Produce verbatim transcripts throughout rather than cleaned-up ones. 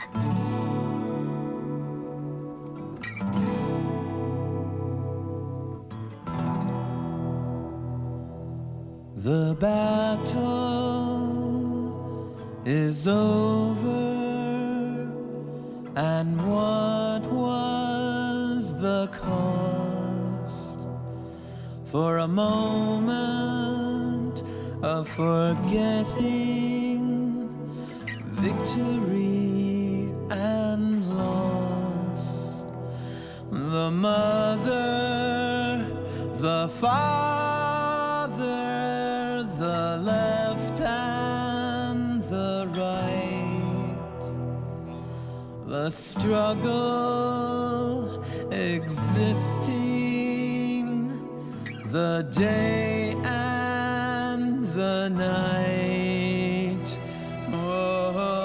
The battle is over, and what was the cost? For a moment of forgetting victory and loss. The mother, the father, the left and the right, the struggle existing, the day and the night. Oh.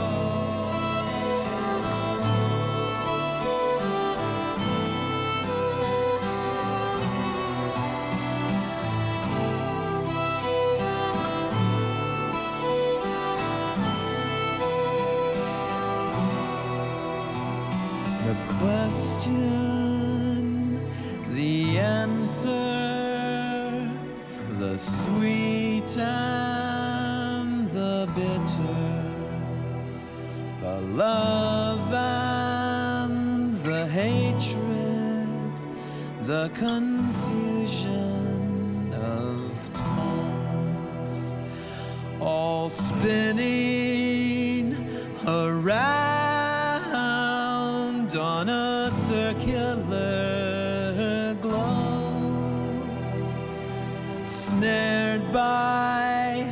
The question, the answer, the sweet and the bitter, the love and the hatred, the confusion of tongues, all spinning around on a circular globe, snared by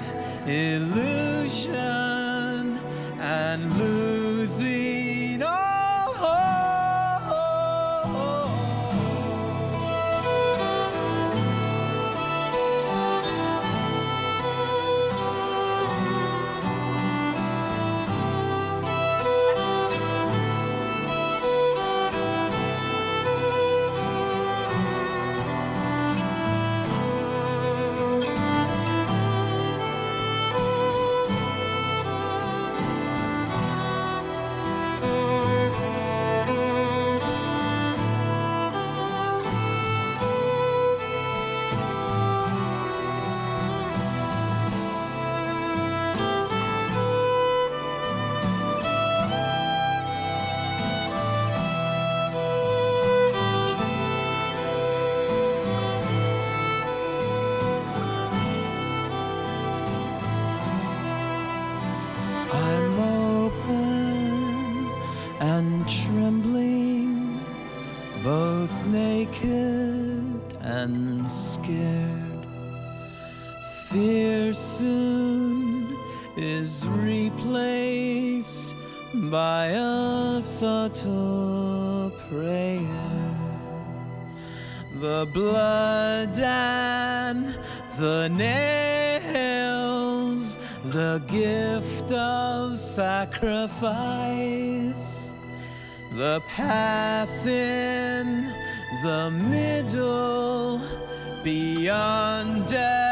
illusion and losing all hope. I'm open and trembling, both naked and scared. Fear soon is replaced by a subtle prayer. The blood and the nails, the gift of sacrifice, the path in the middle, beyond death.